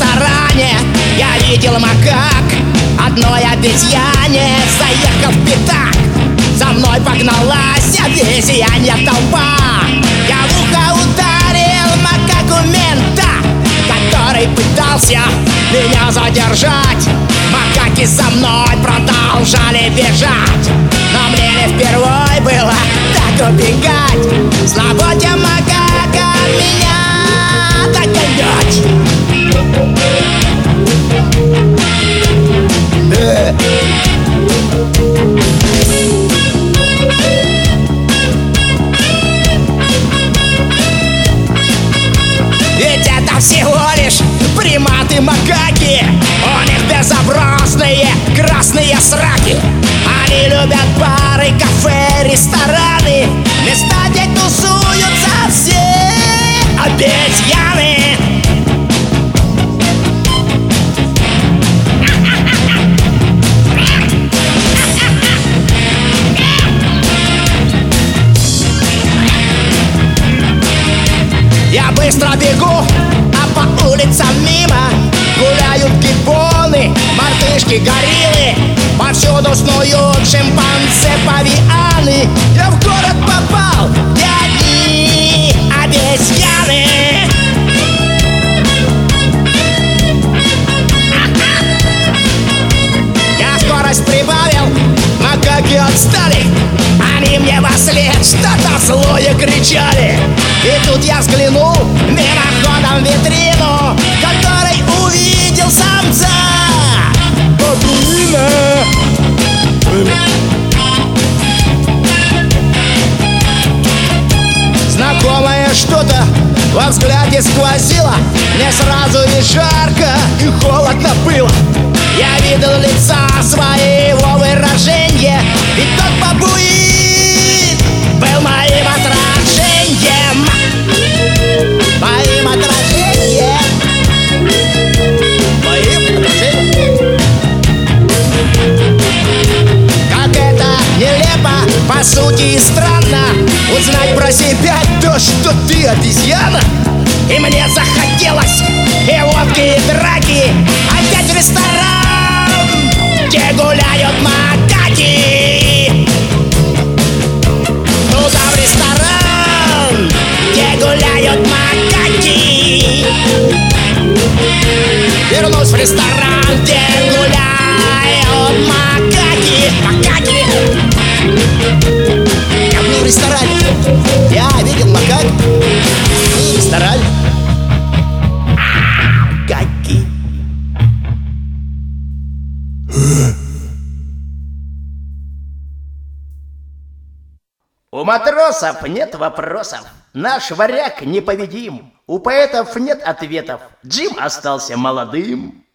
ресторане я видел макак одной обезьяне, заехав в пятак. За мной погналась обезьянья толпа. Я в ухо ударил макаку мента, который пытался меня задержать. Макаки за мной продолжали бежать, но мне не впервой было так убегать. Слабо тем макака меня догонять. Ведь это всего лишь приматы-макаки. У них безобразные красные сраки. Они любят бары, кафе, рестораны, места, где тусуются все обезьяны. Я быстро бегу, а по улицам мимо гуляют гиббоны, мартышки, гориллы. Повсюду снуют шимпанзе, павианы. Я в город попал, где одни обезьяны. Я скорость прибавил, макаки отстали. Они мне вслед что-то злое кричали. И тут я взглянул мимоходом в витрину, в которой увидел самца бабуина. Знакомое что-то во взгляде сквозило. Мне сразу и жарко, и холодно было. Я видел лица своего выражения, ведь тот бабуин был моим отражением. Моим отражением. Моим отражением. Как это нелепо, по сути и странно, узнать про себя то, что ты обезьяна. И мне захотелось и водки, и драки, опять в ресторан, где гуляют макаки. Туда в ресторан, где гуляют макаки. Вернусь в ресторан, где гуляют макаки. Макаки. Я был в ресторане. Я видел макак. В ресторане. Макаки. У матросов нет вопросов. Наш варяг непобедим. У поэтов нет ответов. Джим остался молодым.